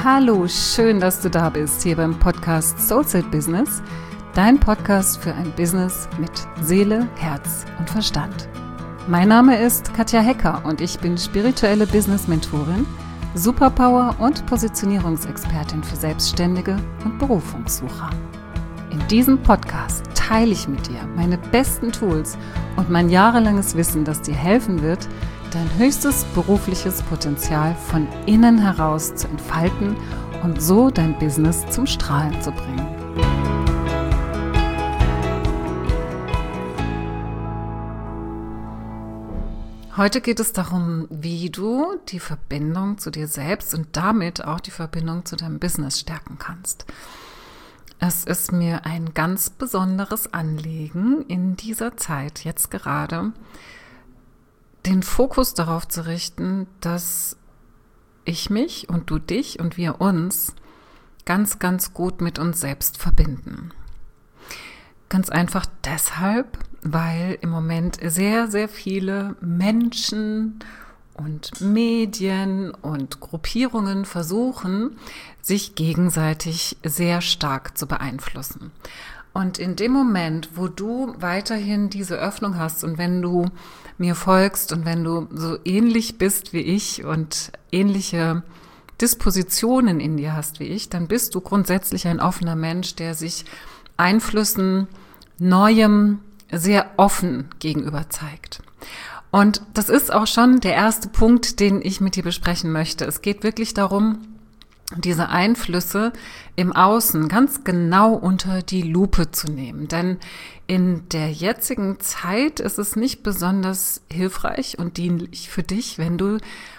Hallo, schön, dass du da bist, hier beim Podcast Soulset Business, dein Podcast für ein Business mit Seele, Herz und Verstand. Mein Name ist Katja Hecker und ich bin spirituelle Business-Mentorin, Superpower- und Positionierungsexpertin für Selbstständige und Berufungssucher. In diesem Podcast teile ich mit dir meine besten Tools und mein jahrelanges Wissen, das dir helfen wird, dein höchstes berufliches Potenzial von innen heraus zu entfalten und so dein Business zum Strahlen zu bringen. Heute geht es darum, wie du die Verbindung zu dir selbst und damit auch die Verbindung zu deinem Business stärken kannst. Es ist mir ein ganz besonderes Anliegen, in dieser Zeit jetzt gerade den Fokus darauf zu richten, dass ich mich und du dich und wir uns ganz, ganz gut mit uns selbst verbinden. Ganz einfach deshalb, weil im Moment sehr, sehr viele Menschen und Medien und Gruppierungen versuchen, sich gegenseitig sehr stark zu beeinflussen. Und in dem Moment, wo du weiterhin diese Öffnung hast und wenn du mir folgst und wenn du so ähnlich bist wie ich und ähnliche Dispositionen in dir hast wie ich, dann bist du grundsätzlich ein offener Mensch, der sich Einflüssen, Neuem sehr offen gegenüber zeigt. Und das ist auch schon der erste Punkt, den ich mit dir besprechen möchte. Es geht wirklich darum, diese Einflüsse im Außen ganz genau unter die Lupe zu nehmen. Denn in der jetzigen Zeit ist es nicht besonders hilfreich und dienlich für dich, wenn du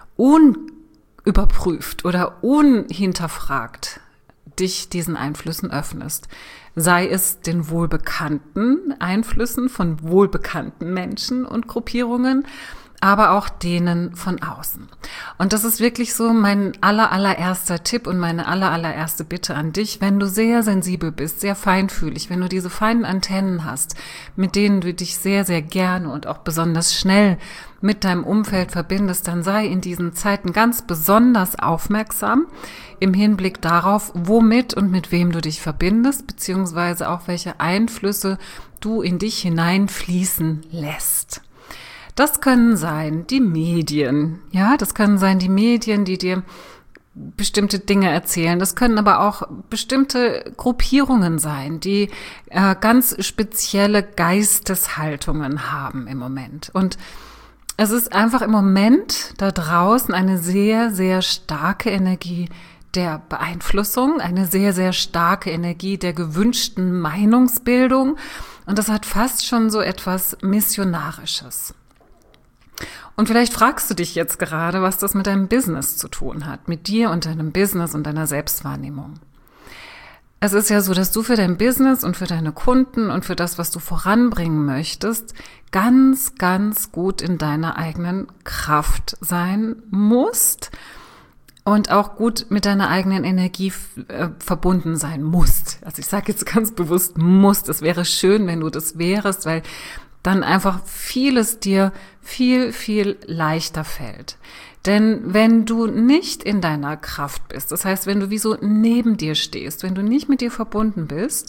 unüberprüft oder unhinterfragt dich diesen Einflüssen öffnest. Sei es den wohlbekannten Einflüssen von wohlbekannten Menschen und Gruppierungen, aber auch denen von außen. Und das ist wirklich so mein allererster Tipp und meine allererste Bitte an dich, wenn du sehr sensibel bist, sehr feinfühlig, wenn du diese feinen Antennen hast, mit denen du dich sehr, sehr gerne und auch besonders schnell mit deinem Umfeld verbindest, dann sei in diesen Zeiten ganz besonders aufmerksam im Hinblick darauf, womit und mit wem du dich verbindest, beziehungsweise auch welche Einflüsse du in dich hineinfließen lässt. Das können sein die Medien, ja, das können sein die Medien, die dir bestimmte Dinge erzählen. Das können aber auch bestimmte Gruppierungen sein, die ganz spezielle Geisteshaltungen haben im Moment. Und es ist einfach im Moment da draußen eine sehr, sehr starke Energie der Beeinflussung, eine sehr, sehr starke Energie der gewünschten Meinungsbildung. Und das hat fast schon so etwas Missionarisches. Und vielleicht fragst du dich jetzt gerade, was das mit deinem Business zu tun hat, mit dir und deinem Business und deiner Selbstwahrnehmung. Es ist ja so, dass du für dein Business und für deine Kunden und für das, was du voranbringen möchtest, ganz, ganz gut in deiner eigenen Kraft sein musst und auch gut mit deiner eigenen Energie verbunden sein musst. Also ich sage jetzt ganz bewusst musst. Es wäre schön, wenn du das wärst, weil dann einfach vieles dir viel, viel leichter fällt. Denn wenn du nicht in deiner Kraft bist, das heißt, wenn du wie so neben dir stehst, wenn du nicht mit dir verbunden bist,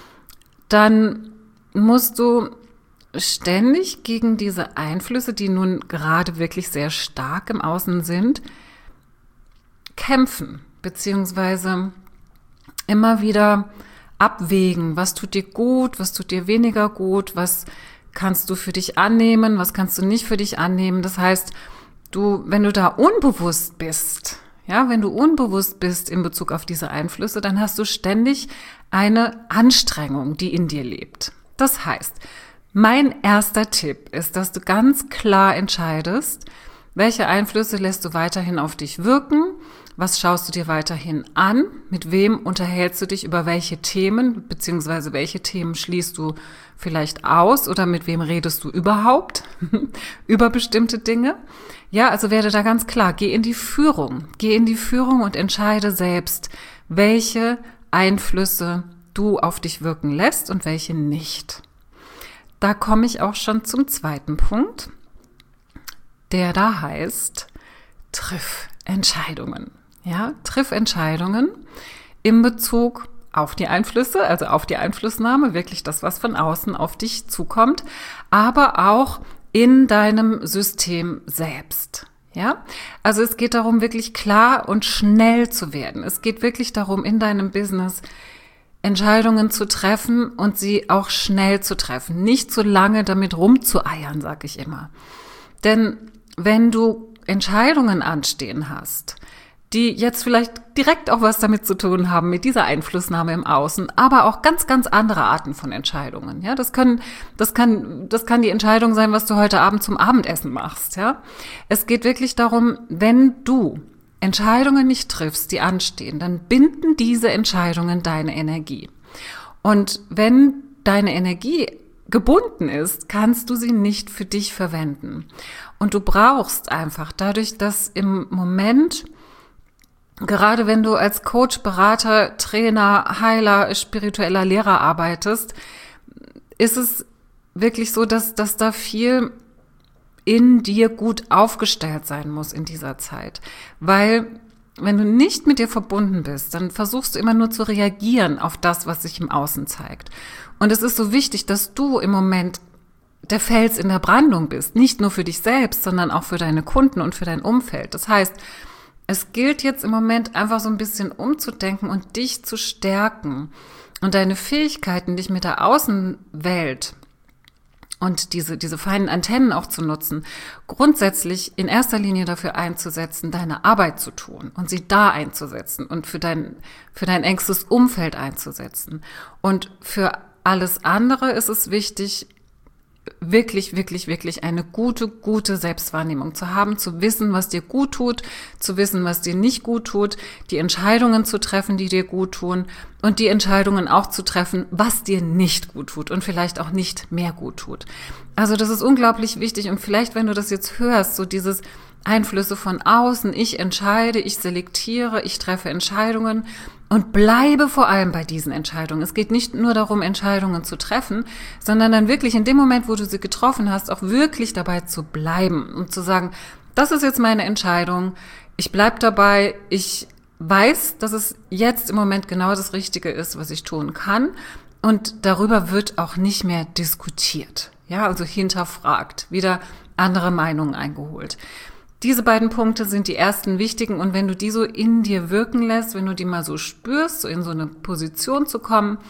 dann musst du ständig gegen diese Einflüsse, die nun gerade wirklich sehr stark im Außen sind, kämpfen, beziehungsweise immer wieder abwägen, was tut dir gut, was tut dir weniger gut, was kannst du für dich annehmen, was kannst du nicht für dich annehmen. Das heißt, wenn du da unbewusst bist, ja, wenn du unbewusst bist in Bezug auf diese Einflüsse, dann hast du ständig eine Anstrengung, die in dir lebt. Das heißt, mein erster Tipp ist, dass du ganz klar entscheidest, welche Einflüsse lässt du weiterhin auf dich wirken, was schaust du dir weiterhin an, mit wem unterhältst du dich über welche Themen, beziehungsweise welche Themen schließt du vielleicht aus oder mit wem redest du überhaupt über bestimmte Dinge. Ja, also werde da ganz klar, geh in die Führung und entscheide selbst, welche Einflüsse du auf dich wirken lässt und welche nicht. Da komme ich auch schon zum zweiten Punkt, der da heißt, triff Entscheidungen. Ja, triff Entscheidungen in Bezug auf die Einflüsse, also auf die Einflussnahme, wirklich das, was von außen auf dich zukommt, aber auch in deinem System selbst. Ja, also es geht darum, wirklich klar und schnell zu werden. Es geht wirklich darum, in deinem Business Entscheidungen zu treffen und sie auch schnell zu treffen. Nicht so lange damit rumzueiern, sage ich immer. Denn wenn du Entscheidungen anstehen hast, die jetzt vielleicht direkt auch was damit zu tun haben, mit dieser Einflussnahme im Außen, aber auch ganz, ganz andere Arten von Entscheidungen. Ja, das kann die Entscheidung sein, was du heute Abend zum Abendessen machst. Ja, es geht wirklich darum, wenn du Entscheidungen nicht triffst, die anstehen, dann binden diese Entscheidungen deine Energie. Und wenn deine Energie gebunden ist, kannst du sie nicht für dich verwenden. Und du brauchst einfach dadurch, dass im Moment, gerade wenn du als Coach, Berater, Trainer, Heiler, spiritueller Lehrer arbeitest, ist es wirklich so, dass da viel in dir gut aufgestellt sein muss in dieser Zeit. Weil wenn du nicht mit dir verbunden bist, dann versuchst du immer nur zu reagieren auf das, was sich im Außen zeigt. Und es ist so wichtig, dass du im Moment der Fels in der Brandung bist. Nicht nur für dich selbst, sondern auch für deine Kunden und für dein Umfeld. Das heißt, es gilt jetzt im Moment einfach so ein bisschen umzudenken und dich zu stärken und deine Fähigkeiten, dich mit der Außenwelt und diese feinen Antennen auch zu nutzen, grundsätzlich in erster Linie dafür einzusetzen, deine Arbeit zu tun und sie da einzusetzen und für dein engstes Umfeld einzusetzen. Und für alles andere ist es wichtig, wirklich, wirklich, wirklich eine gute Selbstwahrnehmung zu haben, zu wissen, was dir gut tut, zu wissen, was dir nicht gut tut, die Entscheidungen zu treffen, die dir gut tun und die Entscheidungen auch zu treffen, was dir nicht gut tut und vielleicht auch nicht mehr gut tut. Also das ist unglaublich wichtig und vielleicht, wenn du das jetzt hörst, so dieses Einflüsse von außen, ich entscheide, ich selektiere, ich treffe Entscheidungen und bleibe vor allem bei diesen Entscheidungen. Es geht nicht nur darum, Entscheidungen zu treffen, sondern dann wirklich in dem Moment, wo du sie getroffen hast, auch wirklich dabei zu bleiben und zu sagen, das ist jetzt meine Entscheidung, ich bleib dabei, ich weiß, dass es jetzt im Moment genau das Richtige ist, was ich tun kann und darüber wird auch nicht mehr diskutiert. Ja, also hinterfragt, wieder andere Meinungen eingeholt. Diese beiden Punkte sind die ersten wichtigen und wenn du die so in dir wirken lässt, wenn du die mal so spürst, so in so eine Position zu kommen,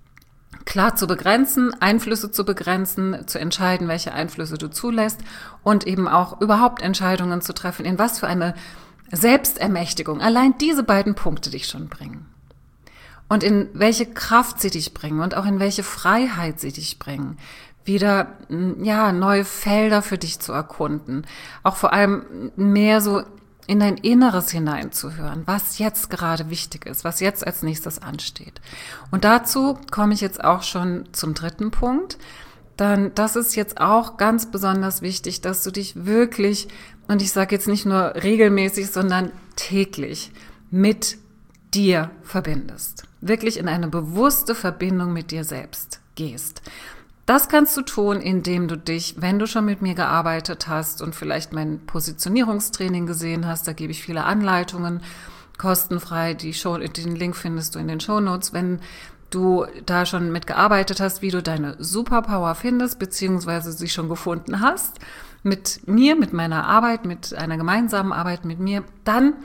klar zu begrenzen, Einflüsse zu begrenzen, zu entscheiden, welche Einflüsse du zulässt und eben auch überhaupt Entscheidungen zu treffen, in was für eine Selbstermächtigung allein diese beiden Punkte dich schon bringen. Und in welche Kraft sie dich bringen und auch in welche Freiheit sie dich bringen. Wieder, neue Felder für dich zu erkunden. Auch vor allem mehr so in dein Inneres hineinzuhören, was jetzt gerade wichtig ist, was jetzt als nächstes ansteht. Und dazu komme ich jetzt auch schon zum dritten Punkt. Dann, das ist jetzt auch ganz besonders wichtig, dass du dich wirklich, und ich sage jetzt nicht nur regelmäßig, sondern täglich mit dir verbindest. Wirklich in eine bewusste Verbindung mit dir selbst gehst. Das kannst du tun, indem du dich, wenn du schon mit mir gearbeitet hast und vielleicht mein Positionierungstraining gesehen hast, da gebe ich viele Anleitungen, kostenfrei, den Link findest du in den Shownotes, wenn du da schon mitgearbeitet hast, wie du deine Superpower findest, beziehungsweise sie schon gefunden hast, mit mir, mit meiner Arbeit, mit einer gemeinsamen Arbeit mit mir, dann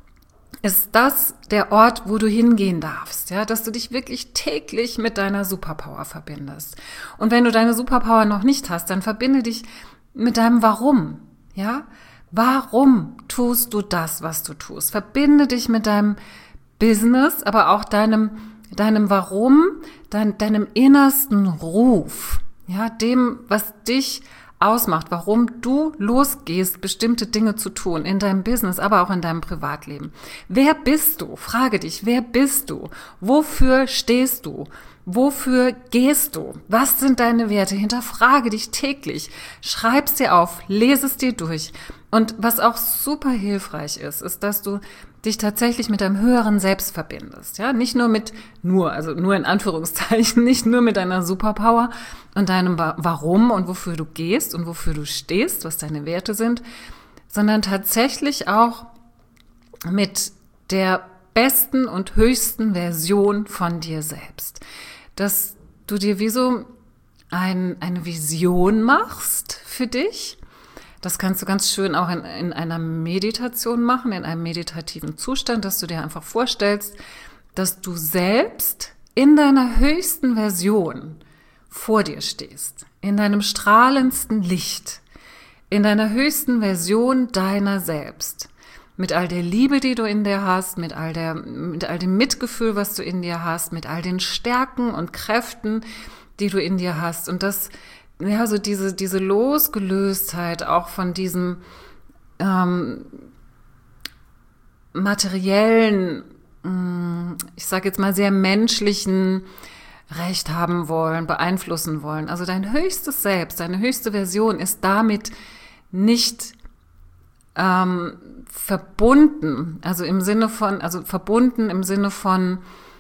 ist das der Ort, wo du hingehen darfst, ja, dass du dich wirklich täglich mit deiner Superpower verbindest. Und wenn du deine Superpower noch nicht hast, dann verbinde dich mit deinem Warum, ja. Warum tust du das, was du tust? Verbinde dich mit deinem Business, aber auch deinem Warum, deinem innersten Ruf, ja, dem, was dich ausmacht, warum du losgehst, bestimmte Dinge zu tun in deinem Business, aber auch in deinem Privatleben. Wer bist du? Frage dich, wer bist du? Wofür stehst du? Wofür gehst du? Was sind deine Werte? Hinterfrage dich täglich. Schreib's dir auf, lese es dir durch. Und was auch super hilfreich ist, dass du dich tatsächlich mit deinem höheren Selbst verbindest. Ja, nicht nur nur in Anführungszeichen, nicht nur mit deiner Superpower und deinem Warum und wofür du gehst und wofür du stehst, was deine Werte sind, sondern tatsächlich auch mit der besten und höchsten Version von dir selbst. Dass du dir wie so eine Vision machst für dich. Das kannst du ganz schön auch in einer Meditation machen, in einem meditativen Zustand, dass du dir einfach vorstellst, dass du selbst in deiner höchsten Version vor dir stehst, in deinem strahlendsten Licht, in deiner höchsten Version deiner selbst, mit all der Liebe, die du in dir hast, mit all dem Mitgefühl, was du in dir hast, mit all den Stärken und Kräften, die du in dir hast. Und das, ja, so diese Losgelöstheit auch von diesem materiellen, ich sage jetzt mal sehr menschlichen Recht haben wollen, beeinflussen wollen. Also dein höchstes Selbst, deine höchste Version ist damit nicht verbunden, verbunden im Sinne von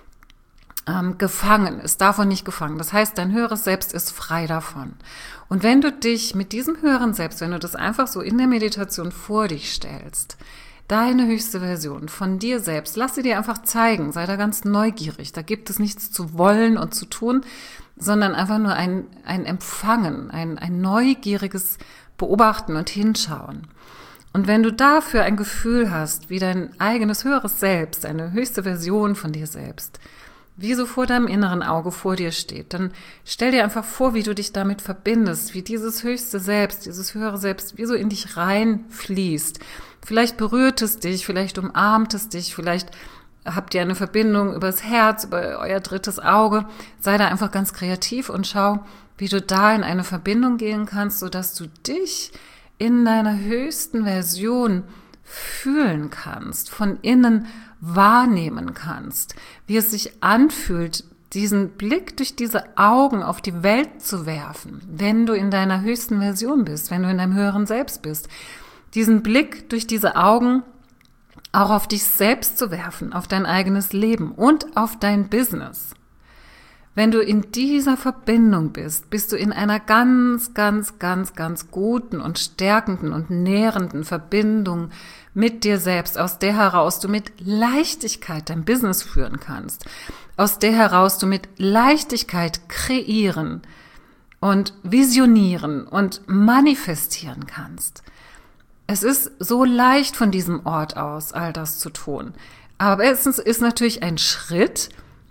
gefangen, ist davon nicht gefangen. Das heißt, dein höheres Selbst ist frei davon. Und wenn du dich mit diesem höheren Selbst, wenn du das einfach so in der Meditation vor dich stellst, deine höchste Version von dir selbst, lass sie dir einfach zeigen, sei da ganz neugierig. Da gibt es nichts zu wollen und zu tun, sondern einfach nur ein Empfangen, ein neugieriges Beobachten und Hinschauen. Und wenn du dafür ein Gefühl hast, wie dein eigenes höheres Selbst, eine höchste Version von dir selbst, wie so vor deinem inneren Auge vor dir steht, dann stell dir einfach vor, wie du dich damit verbindest, wie dieses höchste Selbst, dieses höhere Selbst, wie so in dich reinfließt. Vielleicht berührt es dich, vielleicht umarmt es dich, vielleicht habt ihr eine Verbindung übers Herz, über euer drittes Auge. Sei da einfach ganz kreativ und schau, wie du da in eine Verbindung gehen kannst, sodass du dich in deiner höchsten Version fühlen kannst, von innen wahrnehmen kannst, wie es sich anfühlt, diesen Blick durch diese Augen auf die Welt zu werfen, wenn du in deiner höchsten Version bist, wenn du in deinem höheren Selbst bist. Diesen Blick durch diese Augen auch auf dich selbst zu werfen, auf dein eigenes Leben und auf dein Business. Wenn du in dieser Verbindung bist, bist du in einer ganz, ganz, ganz, ganz guten und stärkenden und nährenden Verbindung mit dir selbst, aus der heraus du mit Leichtigkeit dein Business führen kannst, aus der heraus du mit Leichtigkeit kreieren und visionieren und manifestieren kannst. Es ist so leicht von diesem Ort aus, all das zu tun. Aber es ist natürlich ein Schritt,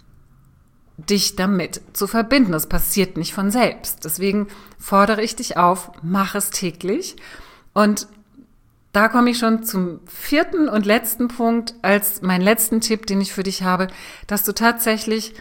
dich damit zu verbinden. Das passiert nicht von selbst. Deswegen fordere ich dich auf, mach es täglich. Und da komme ich schon zum 4. und letzten Punkt, als meinen letzten Tipp, den ich für dich habe, dass du tatsächlich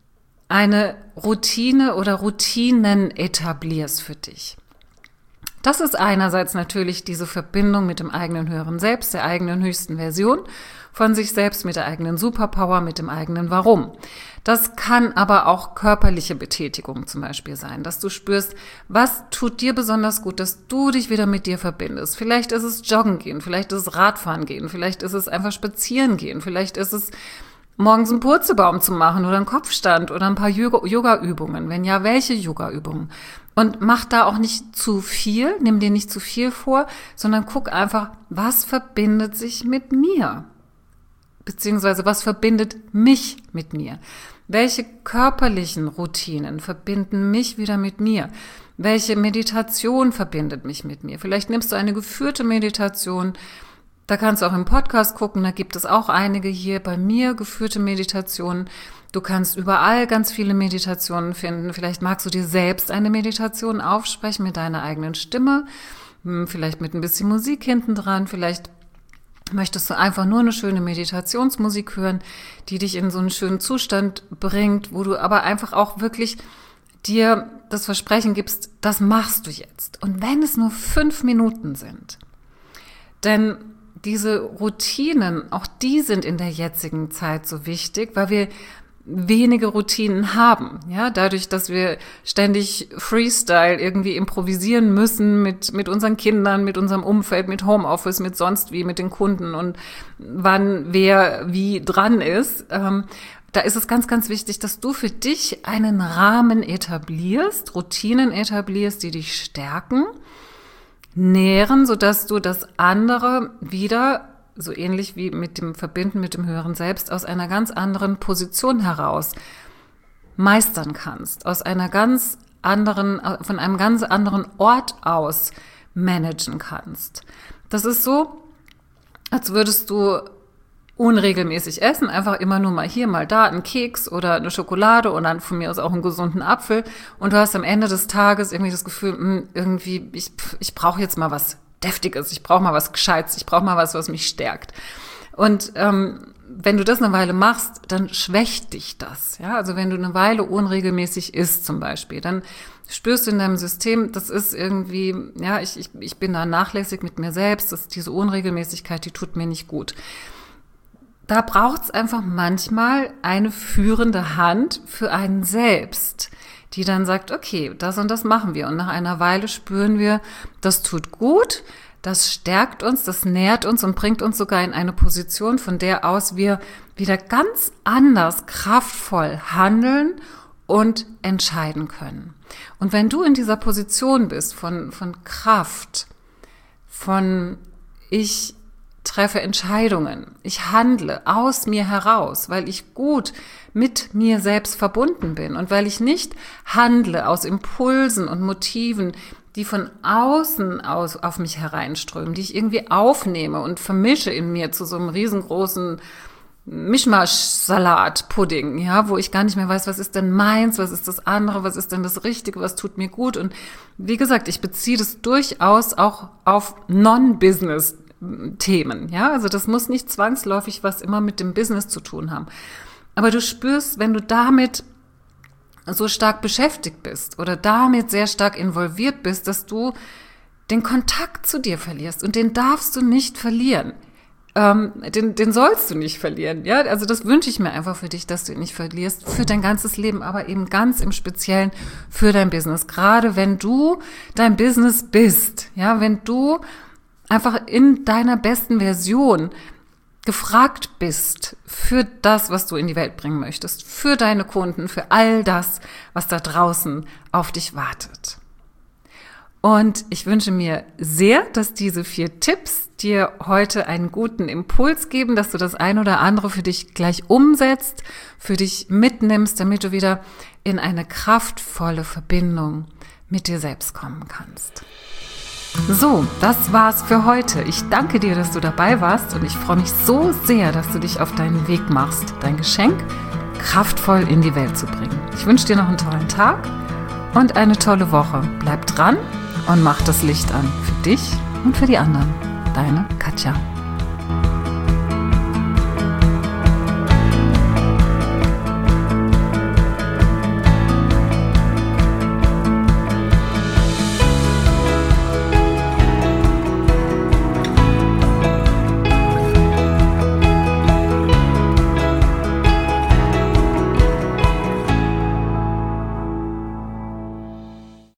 eine Routine oder Routinen etablierst für dich. Das ist einerseits natürlich diese Verbindung mit dem eigenen höheren Selbst, der eigenen höchsten Version von sich selbst, mit der eigenen Superpower, mit dem eigenen Warum. Das kann aber auch körperliche Betätigung zum Beispiel sein, dass du spürst, was tut dir besonders gut, dass du dich wieder mit dir verbindest. Vielleicht ist es Joggen gehen, vielleicht ist es Radfahren gehen, vielleicht ist es einfach spazieren gehen, vielleicht ist es morgens einen Purzelbaum zu machen oder einen Kopfstand oder ein paar Yoga-Übungen. Wenn ja, welche Yoga-Übungen? Und mach da auch nicht zu viel, nimm dir nicht zu viel vor, sondern guck einfach, was verbindet sich mit mir? Beziehungsweise was verbindet mich mit mir? Welche körperlichen Routinen verbinden mich wieder mit mir? Welche Meditation verbindet mich mit mir? Vielleicht nimmst du eine geführte Meditation. Da kannst du auch im Podcast gucken, da gibt es auch einige hier bei mir, geführte Meditationen. Du kannst überall ganz viele Meditationen finden. Vielleicht magst du dir selbst eine Meditation aufsprechen mit deiner eigenen Stimme, vielleicht mit ein bisschen Musik hinten dran, vielleicht möchtest du einfach nur eine schöne Meditationsmusik hören, die dich in so einen schönen Zustand bringt, wo du aber einfach auch wirklich dir das Versprechen gibst, das machst du jetzt. Und wenn es nur 5 Minuten sind, denn diese Routinen, auch die sind in der jetzigen Zeit so wichtig, weil wir wenige Routinen haben, ja, dadurch, dass wir ständig Freestyle irgendwie improvisieren müssen mit unseren Kindern, mit unserem Umfeld, mit Homeoffice, mit sonst wie, mit den Kunden und wann wer wie dran ist. Da ist es ganz, ganz wichtig, dass du für dich einen Rahmen etablierst, Routinen etablierst, die dich stärken, nähren, sodass du das andere wieder so ähnlich wie mit dem Verbinden mit dem höheren Selbst, aus einer ganz anderen Position heraus meistern kannst, von einem ganz anderen Ort aus managen kannst. Das ist so, als würdest du unregelmäßig essen, einfach immer nur mal hier, mal da, einen Keks oder eine Schokolade und dann von mir aus auch einen gesunden Apfel und du hast am Ende des Tages irgendwie das Gefühl, irgendwie, ich brauche jetzt mal was Deftiges, ich brauche mal was Gescheites, ich brauche mal was mich stärkt. Und wenn du das eine Weile machst, dann schwächt dich das. Ja, also wenn du eine Weile unregelmäßig isst zum Beispiel, dann spürst du in deinem System, das ist irgendwie, ja, ich bin da nachlässig mit mir selbst, diese Unregelmäßigkeit, die tut mir nicht gut. Da braucht es einfach manchmal eine führende Hand für einen selbst, die dann sagt, okay, das und das machen wir. Und nach einer Weile spüren wir, das tut gut, das stärkt uns, das nährt uns und bringt uns sogar in eine Position, von der aus wir wieder ganz anders kraftvoll handeln und entscheiden können. Und wenn du in dieser Position bist von Kraft, von ich treffe Entscheidungen, ich handle aus mir heraus, weil ich gut mit mir selbst verbunden bin und weil ich nicht handle aus Impulsen und Motiven, die von außen aus auf mich hereinströmen, die ich irgendwie aufnehme und vermische in mir zu so einem riesengroßen Mischmasch-Salat-Pudding, ja, wo ich gar nicht mehr weiß, was ist denn meins, was ist das andere, was ist denn das Richtige, was tut mir gut. Und wie gesagt, ich beziehe das durchaus auch auf Non-Business-Themen, ja, also das muss nicht zwangsläufig was immer mit dem Business zu tun haben. Aber du spürst, wenn du damit so stark beschäftigt bist oder damit sehr stark involviert bist, dass du den Kontakt zu dir verlierst und den darfst du nicht verlieren. Den sollst du nicht verlieren, ja, also das wünsche ich mir einfach für dich, dass du ihn nicht verlierst, für dein ganzes Leben, aber eben ganz im Speziellen für dein Business, gerade wenn du dein Business bist, ja, wenn du einfach in deiner besten Version gefragt bist für das, was du in die Welt bringen möchtest, für deine Kunden, für all das, was da draußen auf dich wartet. Und ich wünsche mir sehr, dass diese 4 Tipps dir heute einen guten Impuls geben, dass du das ein oder andere für dich gleich umsetzt, für dich mitnimmst, damit du wieder in eine kraftvolle Verbindung mit dir selbst kommen kannst. So, das war's für heute. Ich danke dir, dass du dabei warst und ich freue mich so sehr, dass du dich auf deinen Weg machst, dein Geschenk kraftvoll in die Welt zu bringen. Ich wünsche dir noch einen tollen Tag und eine tolle Woche. Bleib dran und mach das Licht an für dich und für die anderen. Deine Katja.